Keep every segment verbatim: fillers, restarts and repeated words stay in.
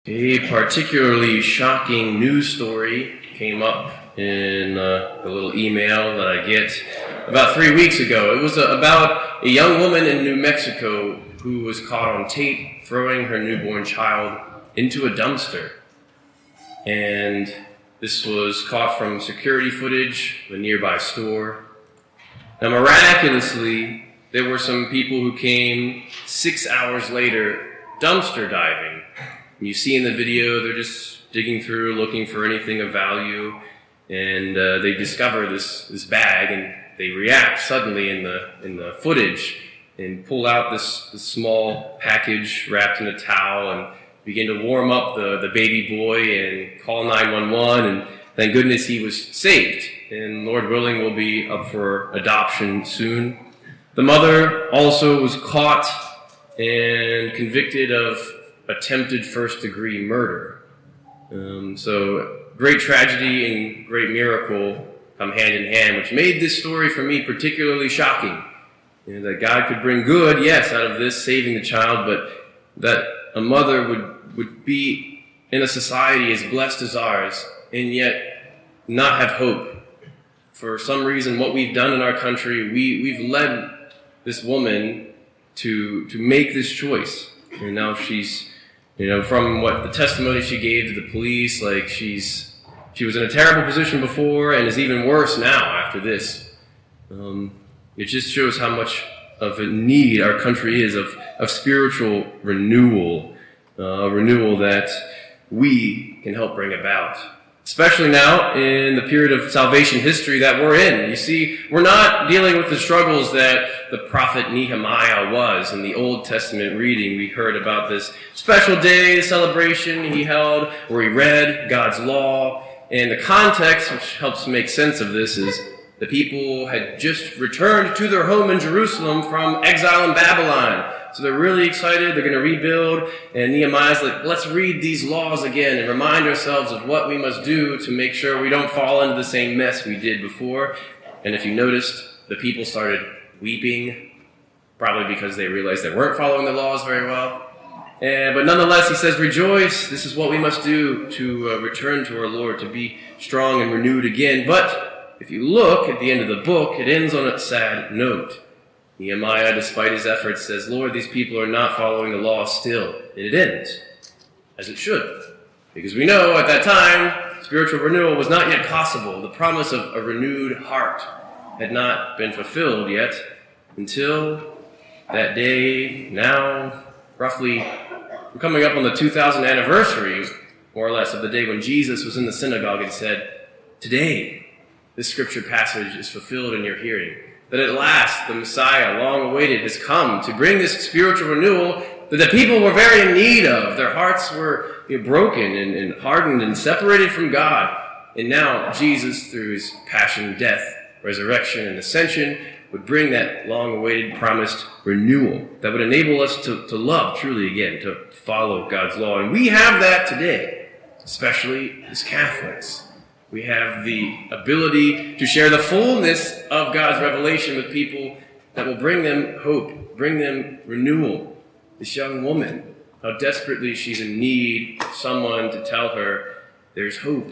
A particularly shocking news story came up in uh, a little email that I get about three weeks ago. It was uh, about a young woman in New Mexico who was caught on tape throwing her newborn child into a dumpster. And this was caught from security footage of a nearby store. Now, miraculously, there were some people who came six hours later dumpster diving. You see in the video, they're just digging through, looking for anything of value, and uh, they discover this, this bag, and they react suddenly in the in the footage and pull out this, this small package wrapped in a towel and begin to warm up the, the baby boy and call nine one one, and thank goodness he was saved, and Lord willing will be up for adoption soon. The mother also was caught and convicted of attempted first-degree murder. Um, so great tragedy and great miracle come hand in hand, which made this story for me particularly shocking. You know, that God could bring good, yes, out of this, saving the child, but that a mother would, would be in a society as blessed as ours and yet not have hope. For some reason, what we've done in our country, we, we've led this woman to, to make this choice. And now she's You know, from what the testimony she gave to the police, like she's she was in a terrible position before and is even worse now after this. Um, it just shows how much of a need our country is of, of spiritual renewal, uh, renewal that we can help bring about. Especially now in the period of salvation history that we're in. You see, we're not dealing with the struggles that the prophet Nehemiah was in the Old Testament reading. We heard about this special day, celebration he held, where he read God's law. And the context, which helps make sense of this, is the people had just returned to their home in Jerusalem from exile in Babylon. So they're really excited, they're going to rebuild, and Nehemiah's like, let's read these laws again and remind ourselves of what we must do to make sure we don't fall into the same mess we did before. And if you noticed, the people started weeping, probably because they realized they weren't following the laws very well. And, but nonetheless, he says, rejoice, this is what we must do to uh, return to our Lord, to be strong and renewed again. But if you look at the end of the book, it ends on a sad note. Nehemiah, despite his efforts, says, Lord, these people are not following the law still. And it ends, as it should. Because we know at that time, spiritual renewal was not yet possible. The promise of a renewed heart had not been fulfilled yet until that day. Now, roughly, we're coming up on the two thousandth anniversary, more or less, of the day when Jesus was in the synagogue and said, today, this scripture passage is fulfilled in your hearing. That at last the Messiah, long awaited, has come to bring this spiritual renewal that the people were very in need of. Their hearts were you know, broken and, and hardened and separated from God. And now Jesus, through his passion, death, resurrection, and ascension, would bring that long-awaited, promised renewal that would enable us to, to love truly again, to follow God's law. And we have that today, especially as Catholics. We have the ability to share the fullness of God's revelation with people that will bring them hope, bring them renewal. This young woman, how desperately she's in need of someone to tell her there's hope.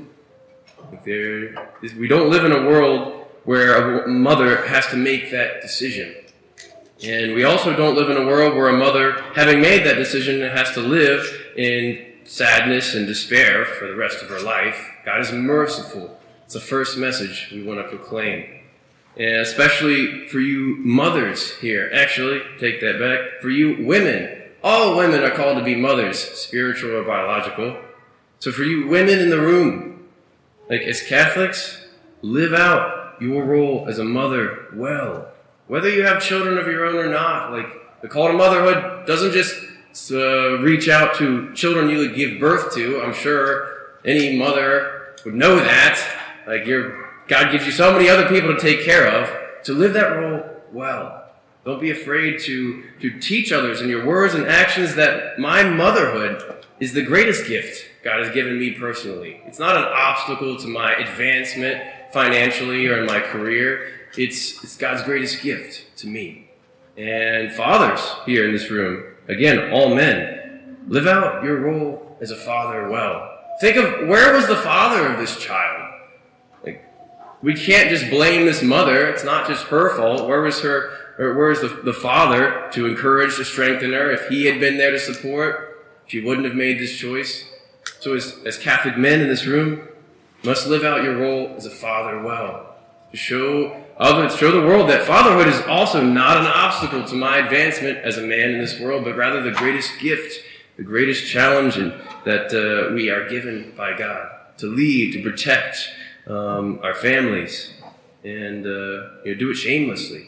There, we don't live in a world where a mother has to make that decision. And we also don't live in a world where a mother, having made that decision, has to live in sadness and despair for the rest of her life. God is merciful. It's the first message we want to proclaim. And especially for you mothers here. Actually, take that back. For you women. All women are called to be mothers, spiritual or biological. So for you women in the room, like as Catholics, live out your role as a mother well. Whether you have children of your own or not. Like the call to motherhood doesn't just uh, reach out to children you would give birth to. I'm sure any mother would know that. Like your God gives you so many other people to take care of. So live that role well. Don't be afraid to, to teach others in your words and actions that my motherhood is the greatest gift God has given me personally. It's not an obstacle to my advancement financially or in my career. It's, it's God's greatest gift to me. And fathers here in this room, again, all men, Live out your role as a father well. Think of where was the father of this child? Like, we can't just blame this mother. It's not just her fault. Where was her, or where was the, the father to encourage, to strengthen her? If he had been there to support, she wouldn't have made this choice. So as, as Catholic men in this room, you must live out your role as a father well. To show others, show the world that fatherhood is also not an obstacle to my advancement as a man in this world, but rather the greatest gift, the greatest challenge and, that uh, we are given by God to lead, to protect um, our families, and uh, you know, do it shamelessly.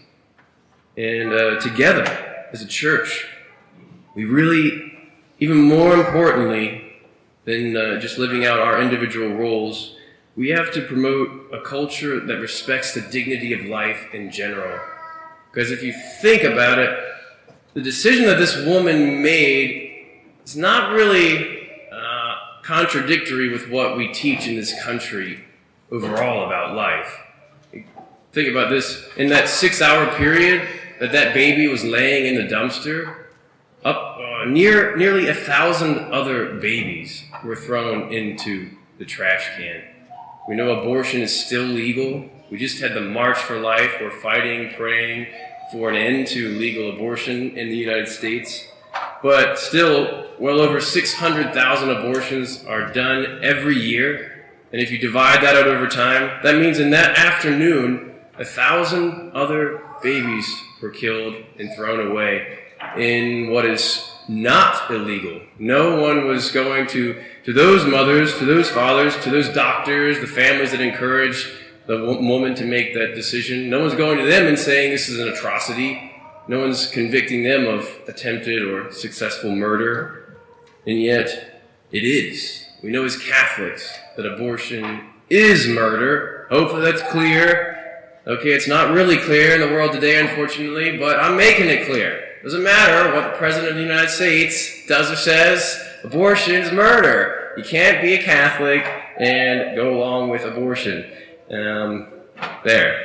And uh, together, as a church, we really, even more importantly than uh, just living out our individual roles, we have to promote a culture that respects the dignity of life in general. Because if you think about it, the decision that this woman made is not really uh, contradictory with what we teach in this country overall about life. Think about this. In that six-hour period that that baby was laying in the dumpster, up uh, near nearly a thousand other babies were thrown into the trash can. We know abortion is still legal. We just had the March for Life. We're fighting, praying for an end to legal abortion in the United States. But still, well over six hundred thousand abortions are done every year. And if you divide that out over time, that means in that afternoon, a thousand other babies were killed and thrown away in what is not illegal. No one was going to, to those mothers, to those fathers, to those doctors, the families that encouraged the woman to make that decision. No one's going to them and saying this is an atrocity. No one's convicting them of attempted or successful murder. And yet, it is. We know as Catholics that abortion is murder. Hopefully that's clear. Okay, it's not really clear in the world today, unfortunately, but I'm making it clear. Doesn't matter what the President of the United States does or says, abortion is murder. You can't be a Catholic and go along with abortion. Um, there.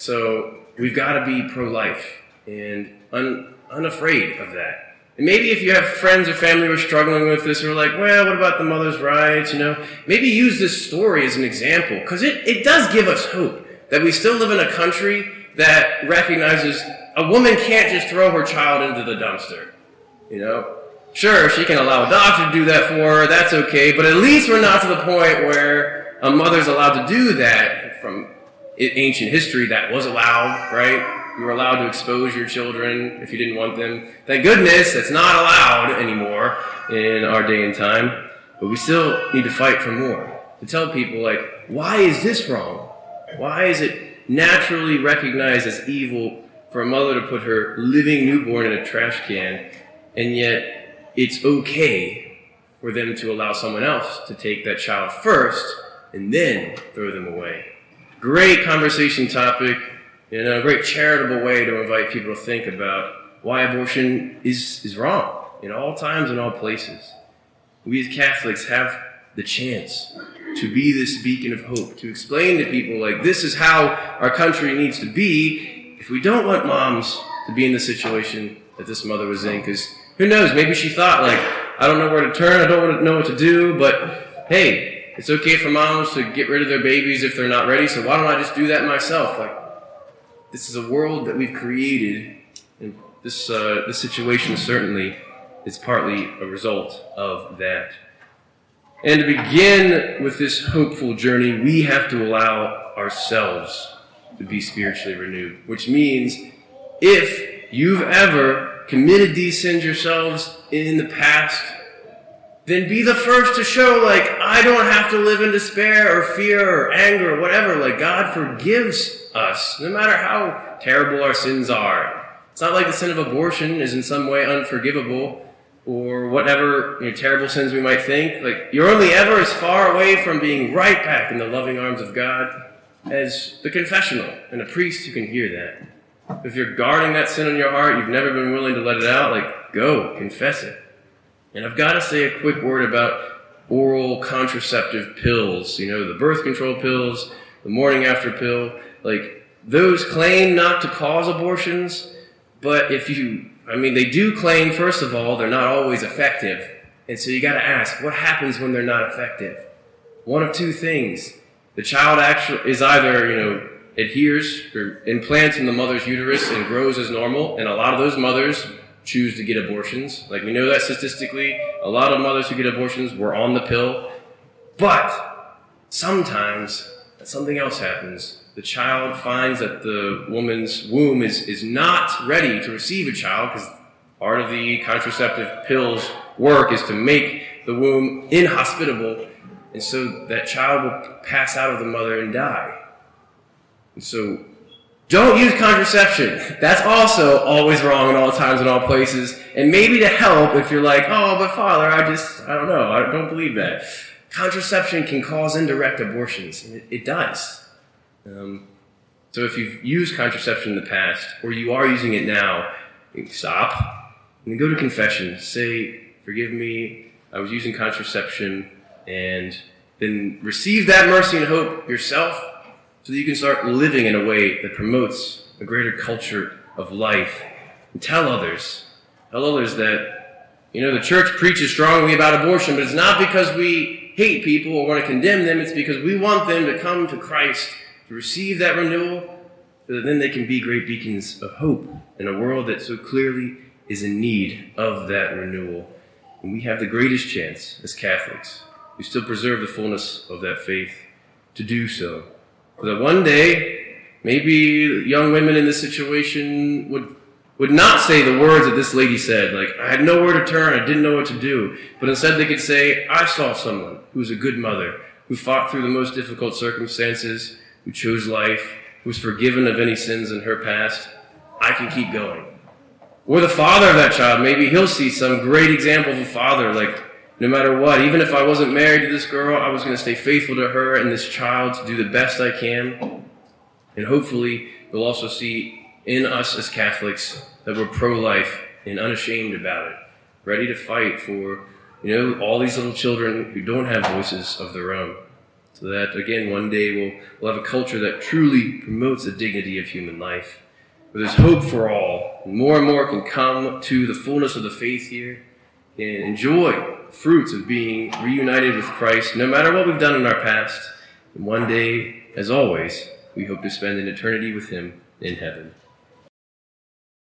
So we've got to be pro-life and un- unafraid of that. And maybe if you have friends or family who are struggling with this, who are like, well, what about the mother's rights, you know? Maybe use this story as an example, because it, it does give us hope that we still live in a country that recognizes a woman can't just throw her child into the dumpster, you know? Sure, she can allow a doctor to do that for her, that's okay, but at least we're not to the point where a mother's allowed to do that. From ancient history, that was allowed, right? You were allowed to expose your children if you didn't want them. Thank goodness that's not allowed anymore in our day and time, but we still need to fight for more. To tell people, like, why is this wrong? Why is it naturally recognized as evil for a mother to put her living newborn in a trash can, and yet it's okay for them to allow someone else to take that child first and then throw them away? Great conversation topic, and a great charitable way to invite people to think about why abortion is, is wrong in all times and all places. We as Catholics have the chance to be this beacon of hope, to explain to people, like, this is how our country needs to be if we don't want moms to be in the situation that this mother was in. Because who knows, maybe she thought, like, I don't know where to turn, I don't know what to do, but hey, it's okay for moms to get rid of their babies if they're not ready, so why don't I just do that myself? Like, this is a world that we've created, and this uh, this situation certainly is partly a result of that. And to begin with this hopeful journey, we have to allow ourselves to be spiritually renewed, which means if you've ever committed these sins yourselves in the past, then be the first to show, like, I don't have to live in despair or fear or anger or whatever. Like, God forgives us, no matter how terrible our sins are. It's not like the sin of abortion is in some way unforgivable or whatever, you know, terrible sins we might think. Like, you're only ever as far away from being right back in the loving arms of God as the confessional and a priest who can hear that. If you're guarding that sin in your heart, you've never been willing to let it out, like, go, confess it. And I've got to say a quick word about oral contraceptive pills. You know, the birth control pills, the morning after pill. Like, those claim not to cause abortions, but if you, I mean, they do claim, first of all, they're not always effective. And so you got to ask, what happens when they're not effective? One of two things. The child actually is either, you know, adheres or implants in the mother's uterus and grows as normal, and a lot of those mothers choose to get abortions. Like, we know that statistically, a lot of mothers who get abortions were on the pill. But sometimes something else happens. The child finds that the woman's womb is, is not ready to receive a child, because part of the contraceptive pill's work is to make the womb inhospitable, and so that child will pass out of the mother and die. And so don't use contraception. That's also always wrong in all times and all places. And maybe to help, if you're like, oh, but Father, I just, I don't know, I don't believe that. Contraception can cause indirect abortions. And it, it does. Um, so if you've used contraception in the past, or you are using it now, stop. And then go to confession. Say, forgive me, I was using contraception, and then receive that mercy and hope yourself, so that you can start living in a way that promotes a greater culture of life. And tell others, tell others that, you know, the church preaches strongly about abortion, but it's not because we hate people or want to condemn them. It's because we want them to come to Christ, to receive that renewal, so that then they can be great beacons of hope in a world that so clearly is in need of that renewal. And we have the greatest chance as Catholics, who still preserve the fullness of that faith, to do so. So that one day, maybe young women in this situation would would not say the words that this lady said, like, I had nowhere to turn, I didn't know what to do. But instead they could say, I saw someone who was a good mother, who fought through the most difficult circumstances, who chose life, who was forgiven of any sins in her past. I can keep going. Or the father of that child, maybe he'll see some great example of a father, like, no matter what, even if I wasn't married to this girl, I was going to stay faithful to her and this child to do the best I can. And hopefully, we'll also see in us as Catholics that we're pro-life and unashamed about it, ready to fight for, you know, all these little children who don't have voices of their own. So that, again, one day we'll, we'll have a culture that truly promotes the dignity of human life, where there's hope for all, and more and more can come to the fullness of the faith here, and enjoy the fruits of being reunited with Christ, no matter what we've done in our past. And one day, as always, we hope to spend an eternity with Him in heaven.